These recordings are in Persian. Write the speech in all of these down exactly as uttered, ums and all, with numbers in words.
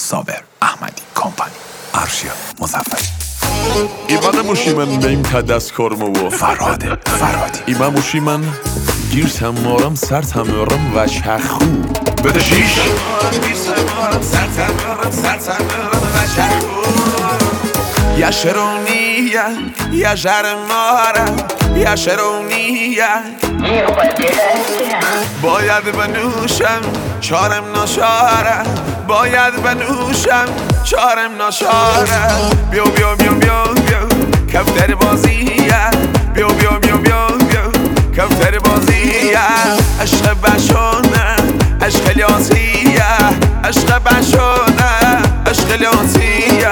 صابر احمدی کمپانی ارشیا مظفری ایمان موشیمن بیم که دست کرمو و فرهاد فرهادی ایمان موشیمن گیر تمارم سر تمارم و چخو بده شیش گیر تمارم سر تمارم سر تمارم و چخو یا شرونیه یا جرماره یا شرونیه باید بنوشم چارم ناشاره باید بنوشم چارم ناشاره بیو بیو بیو بیو بیو کفتر بازیه بیو بیو بیو بیو بیو کفتر بازیه عشق بشونه عشق لیاسیه عشق بشونه عشق لیاسیه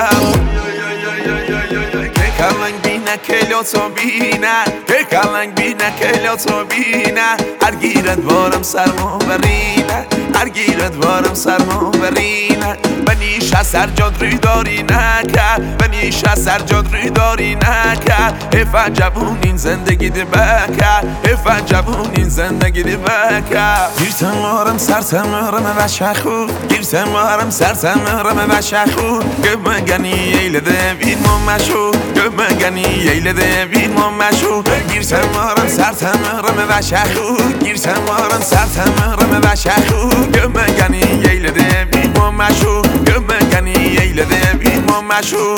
کلنگ بینه کلو تو بینه که کلنگ بینه کلو تو بینه هر گیرت بارم سرمو برینه هر گیرت بارم سرمو برینه بنیش از سر جاد روی داری نکه بنیش از سر جاد روی داری نکه حیفت جوون این زندگی دی بکه حیفت جوون این زندگی دی بکه گیر تمارم سر تمارم و شخو گیر تمارم سر تمارم و شخو که مگنی ایل دوید ممشو که مگنی ایل دوید ممشو گیر تمارم سر تمارم و شخو گیر تمارم سر تمارم و شخو که مگنی ایل دوید ممشو که مگنی ایل دوید ممشو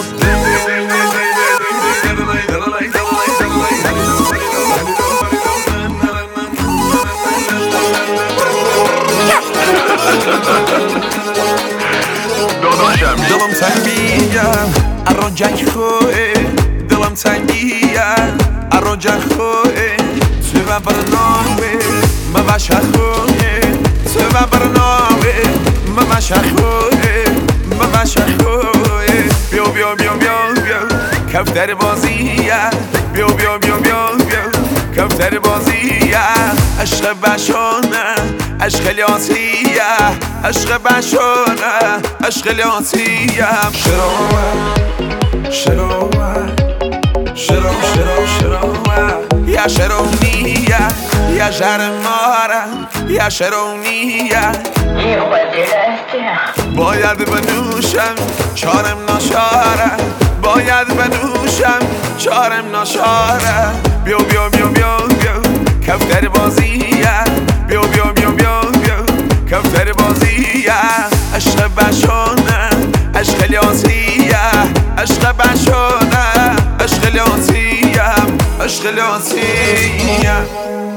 دلم تنگیه ارو جنگ خوه دلم تنگیه ارو جنگ خوه تو و برنامه مباشه خوه تو و برنامه مباشه خوه مباشه خوه بیو بیو بیو بیو بیو کفتر بازیه بیو بیو بیو بیو بیو کفتر بازیه عشق بشونه عشق لیاسیه عشق بشونه عشق لیاسیه شروع شروع شروع شروع شروع یا شرونیه یا جرماره یا شرونیه باید بنوشم چارم ناشاره باید بنوشم چارم ناشاره بیو بیو بیو بیو بیو کفتر بازیه بیو بیو بیو بیو بیو کفتر بازیه عشق بشونه عشق لیاسیه عشق بشونه عشق لیاسیه عشق لیاسیه